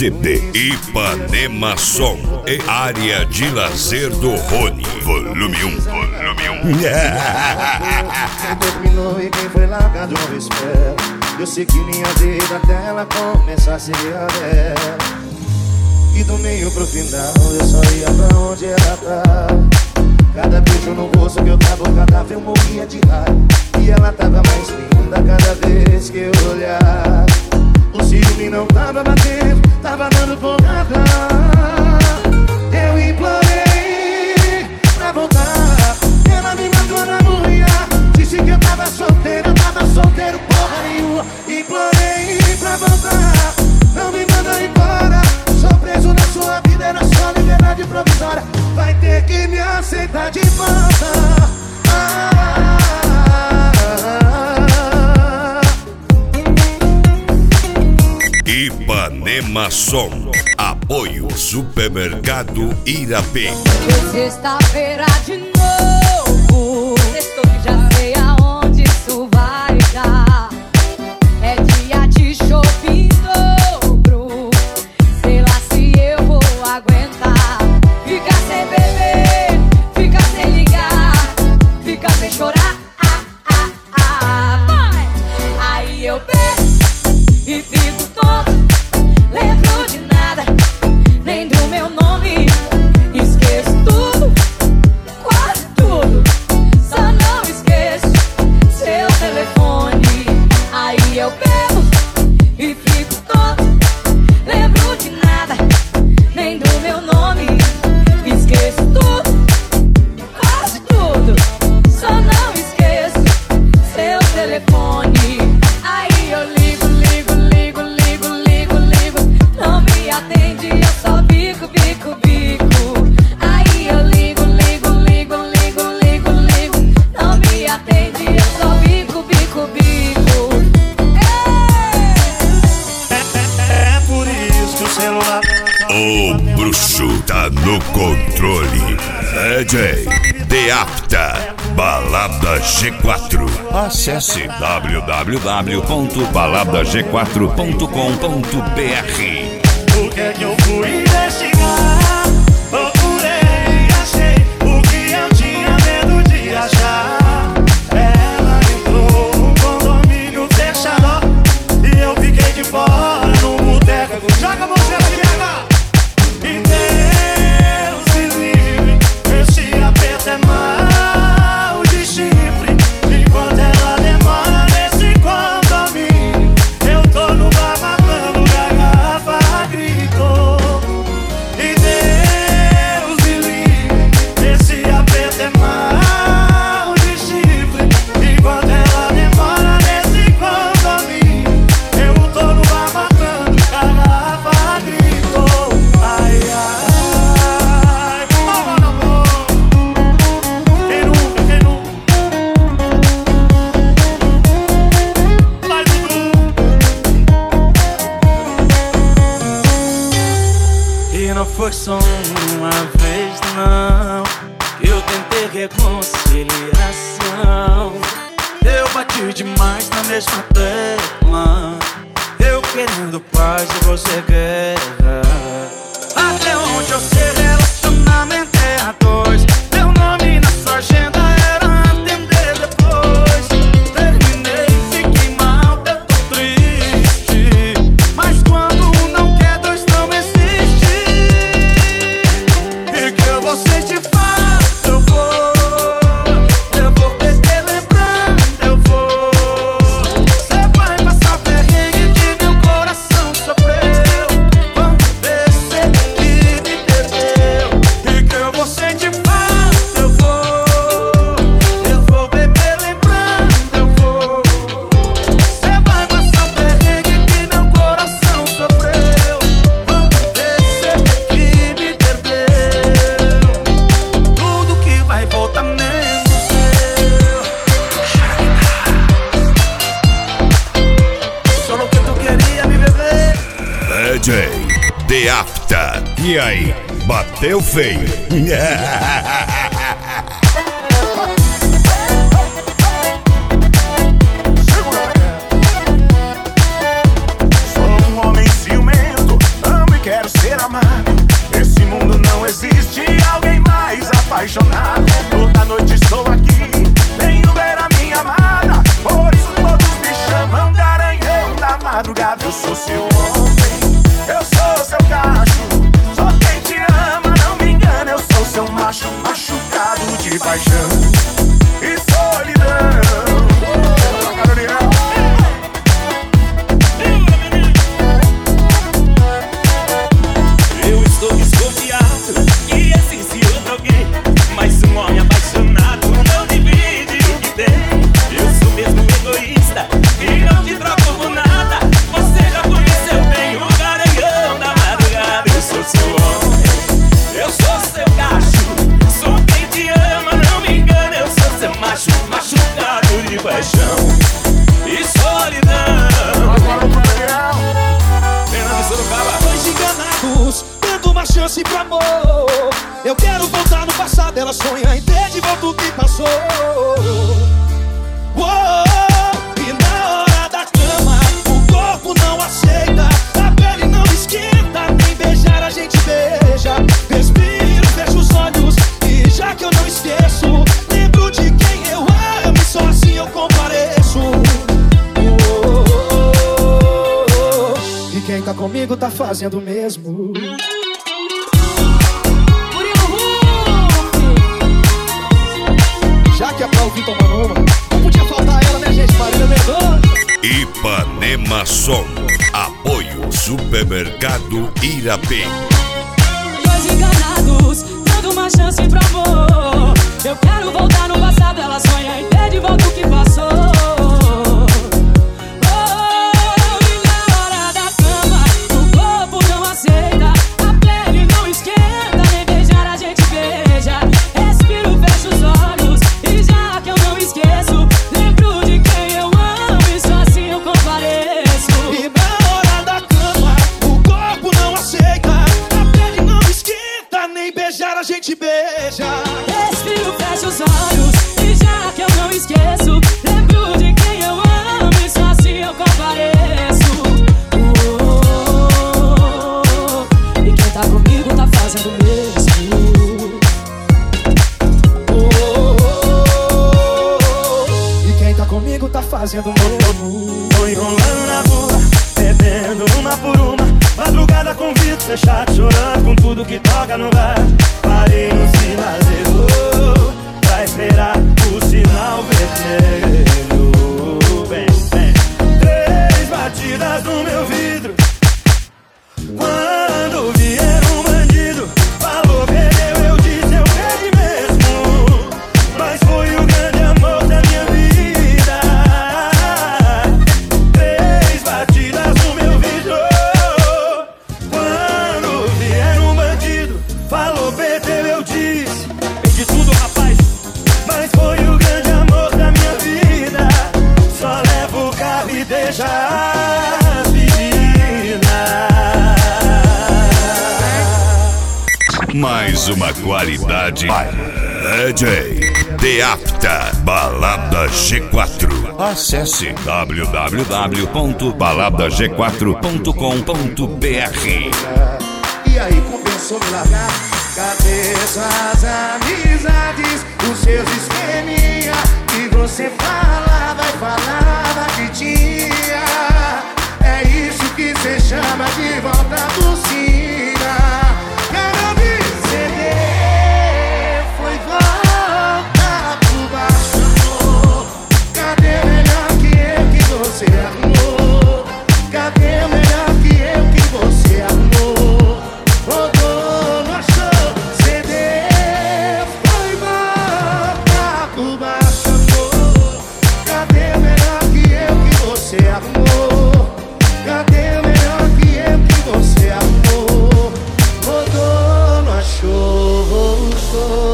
CD. Ipanema Som e área de lazer do Rony. Volume 1. Quem terminou e quem foi largado eu espero. Eu sei que minha vida até ela começar seria a dela. E do meio pro final eu só ia pra onde ela tava. Cada beijo no rosto que eu tava, cada vez eu morria de raiva. E ela tava mais linda cada vez que eu olhava. O ciúme não tava batendo, tava dando porrada. Eu implorei pra voltar. Ela me matou na murria. Disse que eu tava solteiro porra nenhuma. Implorei pra voltar. Não me manda embora. Sou preso na sua vida, era só liberdade provisória. Vai ter que me aceitar de volta. Ipanema Som. Apoio Supermercado Irapê. Sexta-feira de novo. Estou que já sei aonde isso vai dar. É dia de shopping dobro. Sei lá se eu vou aguentar. Ficar sem beber, ficar sem ligar, ficar sem chorar. Vai! Aí eu bebo e fico tonto. Lembro de nada, nem do meu nome. Esqueço tudo, quase tudo. Só não esqueço seu telefone. Aí eu bebo e fico tonto. Lembro de nada, nem do meu nome. Esqueço tudo, quase tudo. Só não esqueço seu telefone. Aí eu ligo, não me atende, eu só bico. Aí eu ligo, não me atende, eu só bico. É por isso que o celular. O bruxo tá no controle. DJ Deapta, Balada G4. Acesse www.baladag4.com.br. O que é que eu fui investigar? Procurei, achei o que eu tinha medo de achar. Ela entrou num condomínio fechado e eu fiquei de fora no boteco. Joga você na guerra! E Deus me livre, esse aperto é mal de chifre. Enquanto ela demora nesse condomínio, eu tô no bar matando garrafa a grito. E Deus me livre, esse aperto é mal de chifre. Enquanto ela demora nesse condomínio, eu tô no bar matando garrafa a grito. Ai, ai, amor, amor. Quem nunca? Vai, Dudu. E não foi só uma vez, não, que eu tentei reconciliação. Eu bati demais na mesma tecla, eu querendo paz e você guerra. Até onde eu sei, relacionamento é a dois. Meu nome na sua agenda era atender depois. Terminei, fiquei mal, eu tô triste. Mas quando um não quer, dois não existe. E que eu vou sentir falta, eu vou beber lembrando, eu vou. Cê vai passar perrengue que meu coração sofreu quando percebi que me perdeu. E que eu vou sentir falta, eu vou beber lembrando, eu vou. Cê vai passar perrengue que meu coração sofreu quando percebi que me perdeu. Tudo que vai voltar menos eu. Só no que tu queria me beber. DJ Deapta. E aí, bateu feio? Sou um homem ciumento, amo e apaixonado. Toda noite estou aqui, venho ver a minha amada. Por isso todos me chamam garanhão da madrugada. Eu sou seu homem, eu sou seu cacho. Sou quem te ama, não me engana. Eu sou seu macho, machucado de paixão e solidão. Eu estou desconfiado que existe outro alguém, mas um homem apaixonado não divide o que tem. Eu sou mesmo egoísta e não te troco por nada. Você já conheceu bem o garanhão da madrugada. Eu sou seu homem, eu sou seu cacho. Sou quem te ama, não me engana. Eu sou seu macho, machucado de paixão e solidão. Dois enganados, dando uma chance pro amor. Eu quero voltar no passado, ela sonha em ter de volta o que passou. E na hora da cama, o corpo não aceita, a pele não esquenta, nem beijar a gente beija. Respiro, fecho os olhos e já que eu não esqueço, lembro de quem eu amo e só assim eu compareço. E quem tá comigo tá fazendo o mesmo. Já que é pra ouvir tomando uma, não podia faltar ela, né, gente? Marília Mendonça. Ipanema Som. Apoio Supermercado Irapim. Dois enganados, dando uma chance pro amor. Eu quero voltar no passado, ela sonha em ter de volta o que passou. E na hora da cama, o corpo não aceita, a pele não esquenta, nem beijar a gente beija. Respiro, fecho os olhos e já que eu não esqueço, lembro de quem eu amo e só assim eu compareço. E na hora da cama, o corpo não aceita, a pele não esquenta, nem beijar a gente beija. Respiro, fecho os olhos e já que eu não esqueço, lembro de quem eu amo e só assim eu compareço. E quem tá comigo tá fazendo o mesmo. E quem tá comigo tá fazendo o mesmo. Tô enrolando na rua, bebendo uma por uma. Madrugada com vidro fechado, chorando com tudo que toca no bar. Parei no sinaleiro pra esperar o sinal vermelho. Bem, bem. 3 batidas no meu vidro. Quando vier um bandido, falou, perdeu, eu disse, eu perdi mesmo. Mas foi o grande amor da minha vida. 3 batidas no meu vidro. Quando vier um bandido, falou, perdeu, eu disse, perdi tudo, rapaz. Mas foi o grande amor da minha vida. Só levo o carro e deixa as meninas. Mais uma qualidade. DJ Deapta Balada G4. Acesse www.baladag4.com.br. E aí compensou me largar? Cadê essas amizades? Os seus esqueminha que você falava e falava que tinha. É isso que cê chama de volta por cima. Quero me ceder, foi volta por baixo, amor. Cadê o melhor que você arrumou? Cadê o melhor que você arrumou? Rodou, não achou, cedeu, foi volta por baixo, amor. Cadê o melhor que você arrumou? Cadê o melhor que você arrumou? Rodou, não achou,